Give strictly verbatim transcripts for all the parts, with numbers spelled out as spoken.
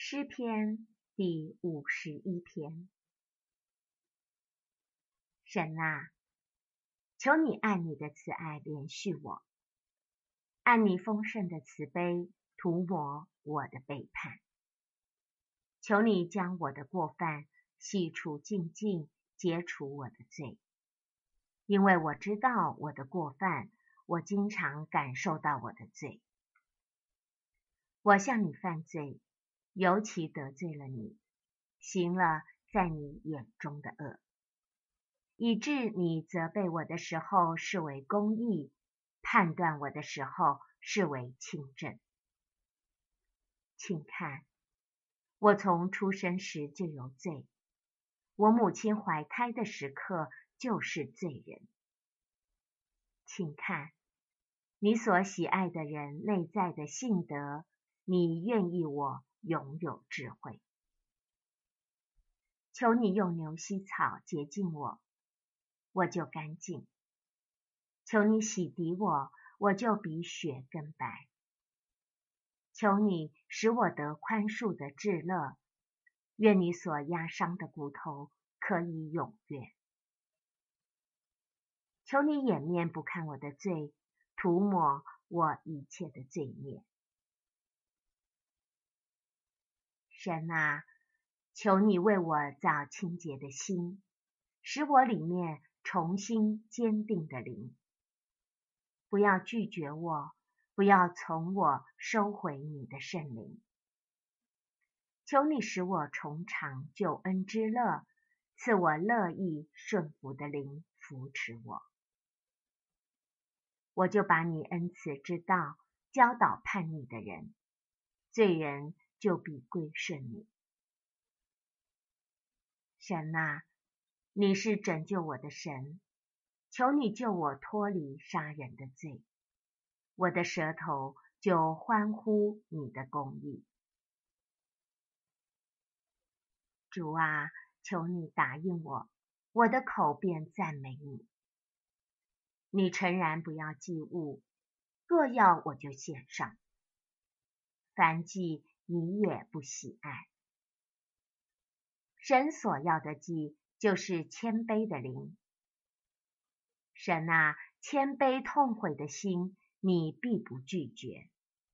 诗篇第五十一篇。神啊，求你按你的慈爱怜恤我，按你丰盛的慈悲涂抹我的背叛。求你将我的过犯洗除净尽，解除我的罪。因为我知道我的过犯，我经常感受到我的罪。我向你犯罪，尤其得罪了你，行了在你眼中的恶，以致你责备我的时候视为公义，判断我的时候视为轻正。请看，我从出生时就有罪，我母亲怀胎的时刻就是罪人。请看，你所喜爱的人内在的性德，你愿意我拥有智慧。求你用牛膝草洁净我，我就干净；求你洗涤我，我就比雪更白。求你使我得宽恕的至乐，愿你所压伤的骨头可以踊跃。求你掩面不看我的罪，涂抹我一切的罪孽。神啊，求你为我造清洁的心，使我里面重新坚定的灵。不要拒绝我，不要从我收回你的圣灵。求你使我重尝救恩之乐，赐我乐意顺服的灵扶持我。我就把你恩慈之道教导叛逆的人，罪人就必归顺你。神啊，你是拯救我的神，求你救我脱离杀人的罪，我的舌头就欢呼你的公义。主啊，求你答应我，我的口便赞美你。你诚然不要祭物，若要我就献上。燔祭你也不喜爱。神所要的祭就是谦卑的灵。神啊，谦卑痛悔的心，你必不拒绝。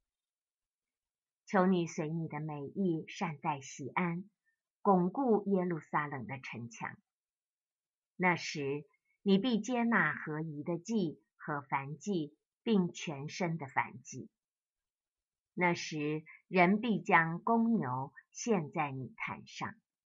求你随你的美意善待锡安，巩固耶路撒冷的城墙。那时，你必接纳合宜的祭和燔祭，并全身的燔祭。那时，人必将公牛献在你坛上。